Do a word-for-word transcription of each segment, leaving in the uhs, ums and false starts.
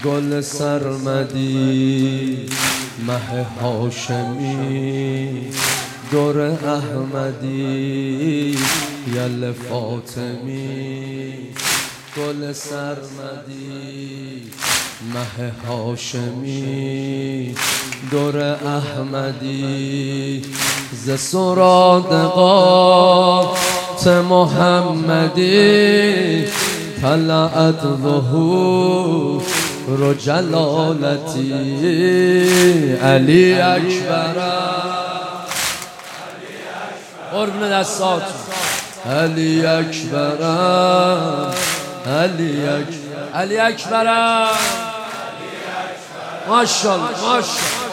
گل سرمدی مه هاشمی دور احمدی یل فاطمی گل سرمدی مه هاشمی دور احمدی ز سرادقات محمدی طلعت ظهور و جلالتی علی اکبر قربون دستات علی اکبر علی اکبر علی اکبر ماشاءالله ماشاءالله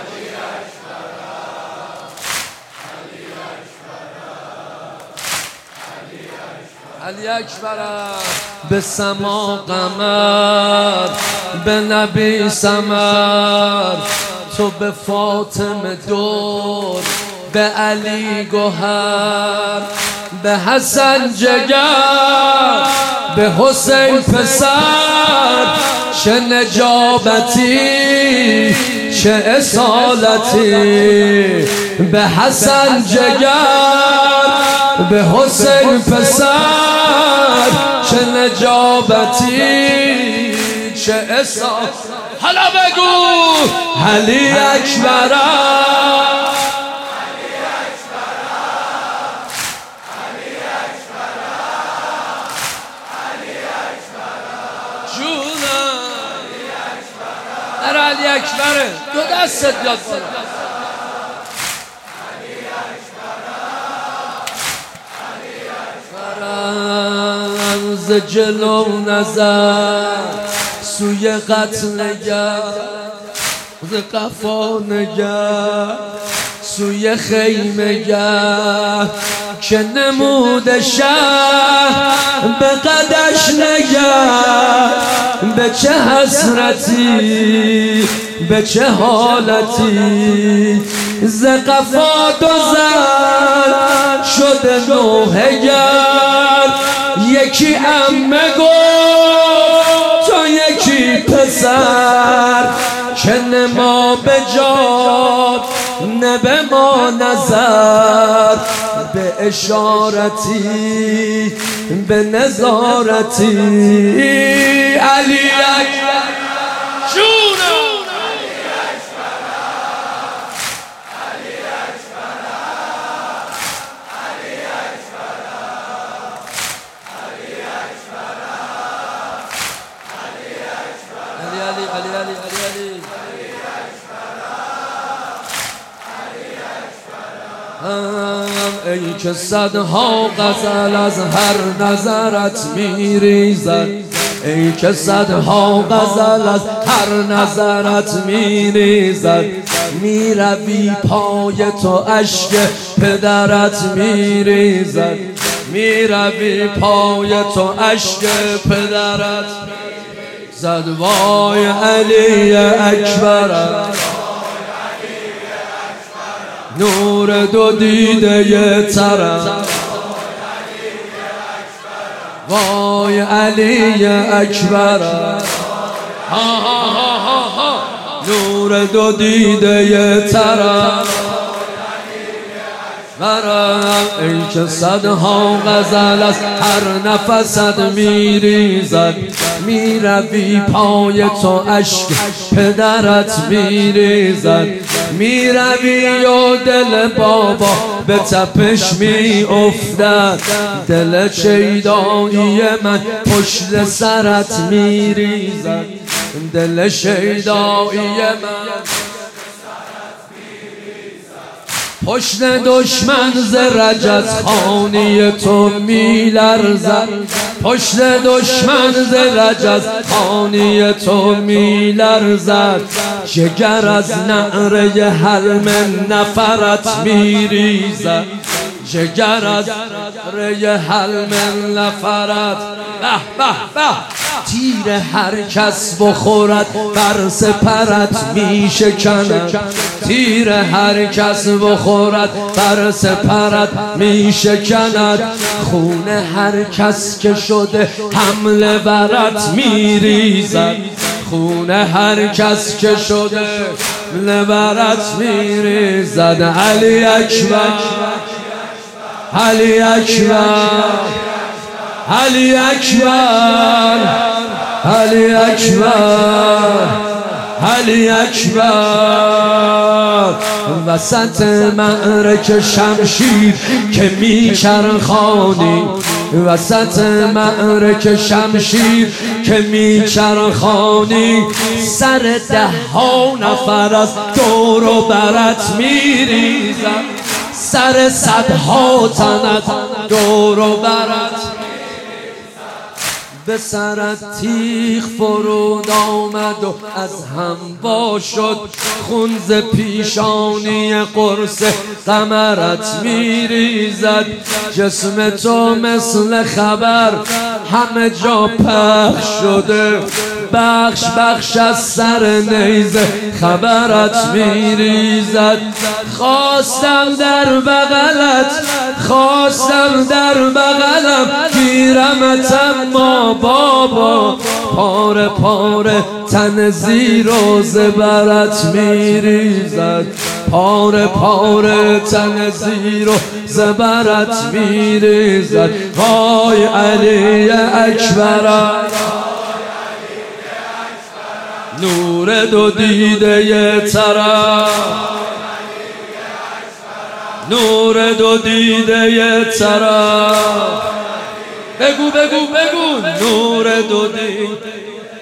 علی اکبر به سما قمر به نبی سمر تو به فاطمه دور به علی گوهر به حسن جگر به حسین پسر چه نجابتی چه اصالتی به حسن جگر به حسین پسر چه نجابتی چه اصالتی حالا بگو علی اکبر علی اکبره دو دستت یاد کنم ز جلو نظر سوی قتل نگر ز قفا نگر سوی خیمه گر که نموده شهر به قدش نگر به چه حسرتی به چه حالتی ز قفا دو زن شده نوحه گر یکی عمه گفت تو یکی پسر که نما به جاد نه به ما نظر به اشارتی به نظارتی علی اکبر جونم علی اکبر علی اکبر علی اکبر علی اکبر علی اکبر علی علی علی علی علی ای که صدها غزل از هر نظرت میریزد ای که صدها غزل از هر نظرت میریزد میروی پای تو اشک پدرت میریزد میروی پای تو اشک پدرت زد وای علی اکبر نور دو دیده ی ترم وای علی اکبر ها ها ها ها ها نور دو دیده ی ترم ای که صدها غزل از هر نفست میریزد میروی پای تو اشک پدرت میریزد میروی و دل بابا به تپش میافتد دل شیدایی من پشت سرت میریزد دل شیدایی من پشت دشمن ز رجز خانی تو میلرزد پشت دشمن ز رجز خانی تو میلرزد جگر از نعره حلم نفرت میریزد جگر از نعره حلم نفرت به به به تیر هر کس بخورد بر سپرت می شکند تیر هر کس بخورد بر سپرت می شکند خون هر کس که شده حمله برت می ریزد خونه هر کس که شده لبرت میریزد. علی اکبر علی اکبر علی اکبر علی اکبر علی اکبر. وسط معرکه شمشیر که میچرخانی، وسط معرکه شمشیر که میچرخانی، سر ده ها نفر از دور و برت میریزن، سر صدها تنت دور و برت به سرت تیغ فرود آمد و از هم وا شد خون ز پیشانی قرص قمرت میریزد. جسم تو مثل خبر همه جا پخش شده، بخش بخش از سر نیزه خبرت میریزد. خواستم در بغلت، خواستم در بغلم گیرمت، اما بابا پاره پاره تن زیر و زبرت میریزد، پاره پاره تن زیر و زبرت میریزد. وای علی اکبر، نور دو دیده ی طرف، نور دو دیده ی طرف. بگو بگو بگو نور دو دیده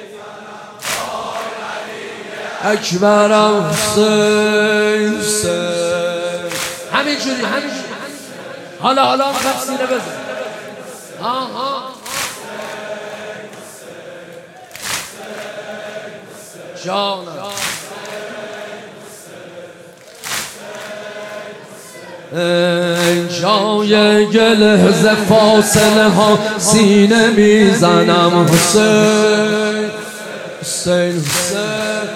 اکبرم حسین حسین. همینجوری همینجوری. حالا حالا میخوام سینه بزن. آها جانم جای گله ز فاصله ها سینه میزنم. حسین حسین حسین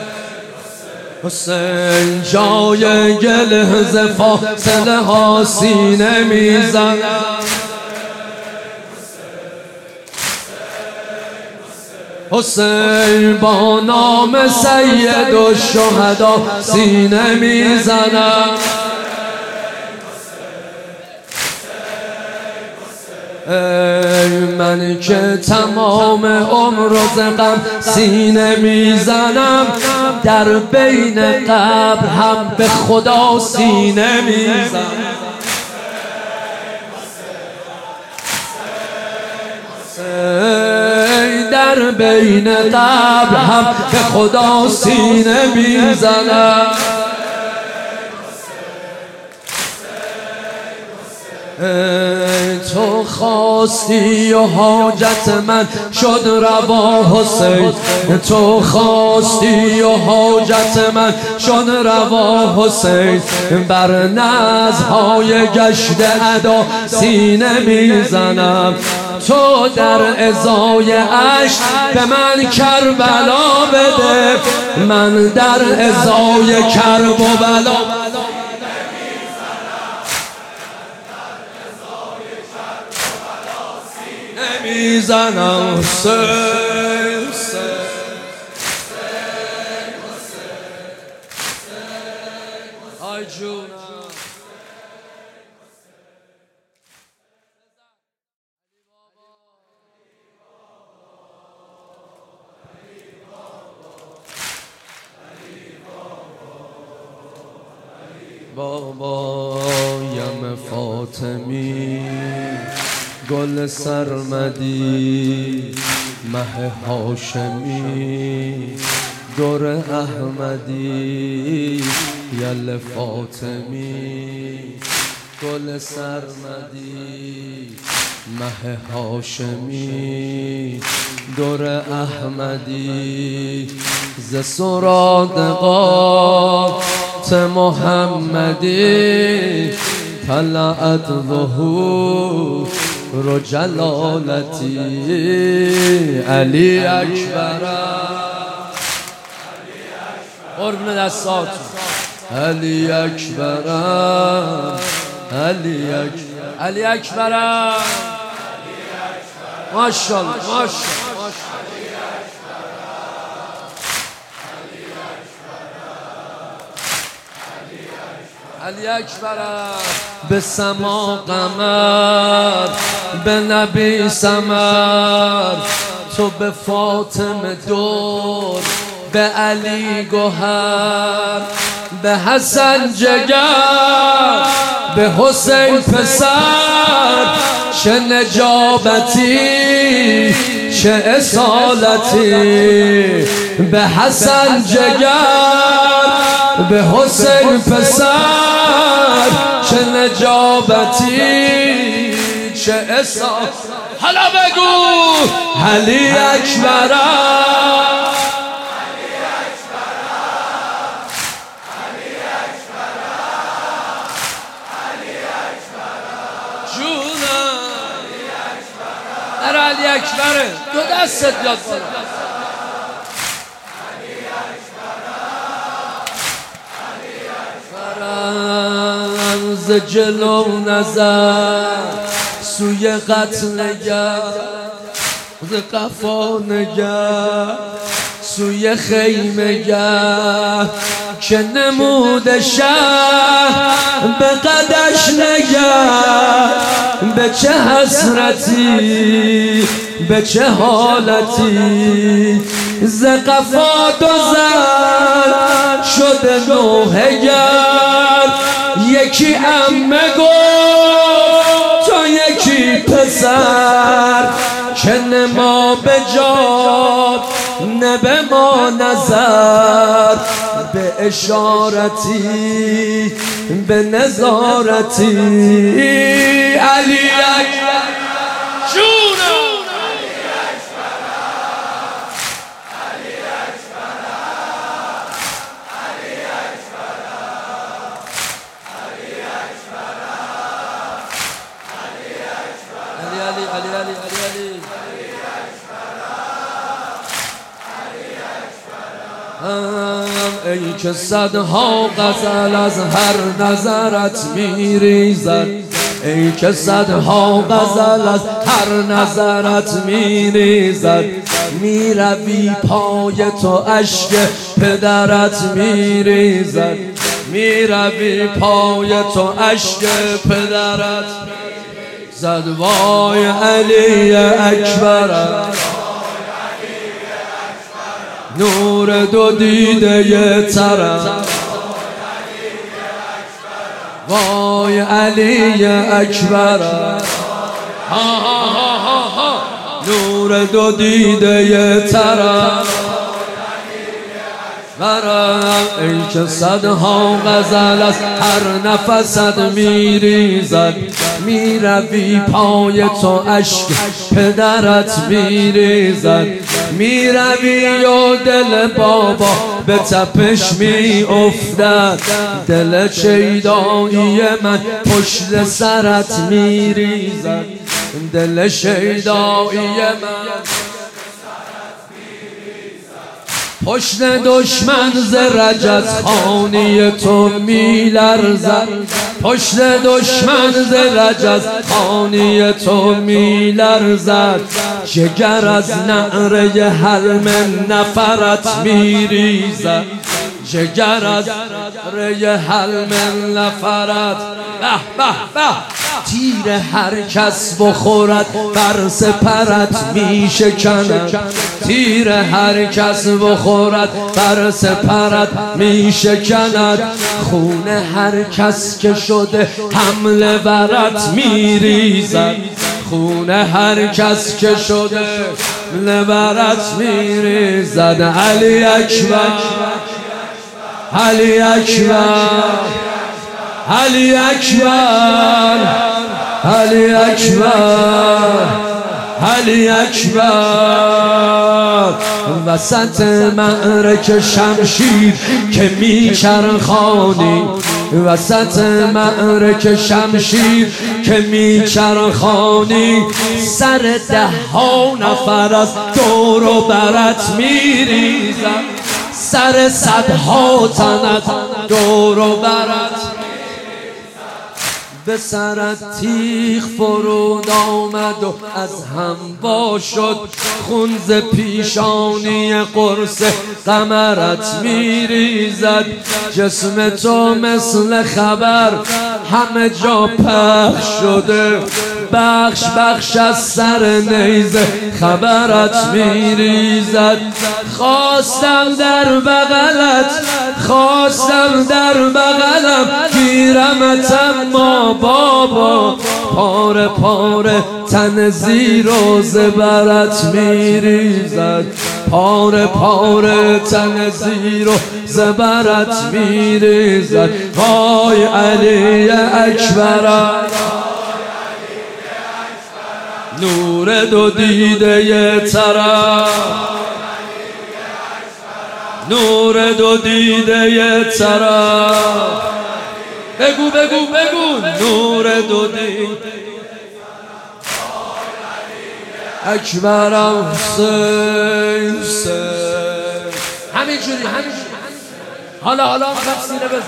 حسین. جای گله ز فاصله ها سینه میزنم. حسین با نام سید الشهدا سینه میزنم. ای من که تمام عمر و غم سینه میزنم، در بین قبر هم به خدا سینه میزنم. ای در بین قبر هم به خدا سینه میزنم. تو خواستی و حاجت من شد روا حسین، تو خواستی و حاجت من شد روا حسین. بر نزهای گشت ادا سینه میزنم. تو در ازای عشق به من کربلا بده، من در ازای کرب و بلا میزنم. حسین حسین آی جونم. بابایم فاطمی گل سرمدی، مه هاشمی دور احمدی. یل فاطمی گل سرمدی، مه هاشمی دور احمدی. ز سرادقات محمدی طلعت ظهور رو جلالتی. علی اکبر قربون دستات. علی اکبر علی اکبر علی اکبر. ماشاءالله ماشاءالله. علی اکبر به سما قمر، به نبی سمر، تو به فاطمه دور، به علی گوهر، به حسن جگر، به حسین پسر، چه نجابتی چه اصالتی. به حسن جگر، به حسین پسر، چه نجابتی چه اصالتی. حالا بگو علی اکبر، علی اکبره دو دستت یاد بالا. ز جلو نظر سوی قتل نگر، ز قفا نگر سوی خیمه گر، که نموده شهر به قدش نگر. به چه حسرتی به چه حالتی، ز قفا دو زن شده نوحه گر. یکی عمه گفت تو یکی پسر، که نما به جاد نه به ما نظر. به اشارتی به نظارتی علی اکبر جونم. علی اکبر علی اکبر علی اکبر علی اکبر علی علی علی علی علی ای که صدها غزل از هر نظرت میریزد، ای که صدها غزل از هر نظرت میریزد. میروی پای تو اشک پدرت میریزد، میروی پای تو اشک پدرت زد. وای علی اکبر، نور دو دیده ی ترم. وای علی اکبر، ها ها ها ها نور دو دیده ی ترم. ای که صدها غزل از هر نفست میریزد، میروی پای تو اشک پدرت میریزد. میروی و دل بابا به تپش می افتد، دل شیدایی من پشت سرت میریزد. دل شیدایی من پشت دشمن ز رجز خانی تو میلرزد، پشت دشمن ز رجز خانی تو میلرزد. جگر از نعره حلم نفرت میریزد، جگر از نعره حلم نفرت. به به به تیر هر کس بخورد بر سپرت می شکند، تیر هر کس بخورد بر سپرت می شکند. خون هر کس که شده حمله برت می ریزد، خون هر کس که شده حمله برت می ریزد. علی اکبر علی اکبر علی اکبر علی اکبر علی اکبر. وسط معرکه شمشیر که میچرخانی، وسط معرکه شمشیر که میچرخانی. سر ده ها نفر از دور و برت میریزد، سر صدها تنت دور و برت به سرت تیغ فرود آمد و از هم وا شد خون ز پیشانی قرص قمرت میریزد. جسم تو مثل خبر همه جا پخش شده، بخش بخش از سر نیزه خبرت میریزد. خواستم در بغلت، خواستم در بغلم گیرمت، اما بابا پاره پاره تن زیر و زبرت میریزد، پاره پاره تن زیر و زبرت میریزد. وای علی اکبر، نور دو دیده ی طرف، نور دو دیده ی طرف. بگو بگو بگو نور دو دیده اکبرم حسین حسین. همینجوری همینجوری. حالا حالا میخوام سینه بزن.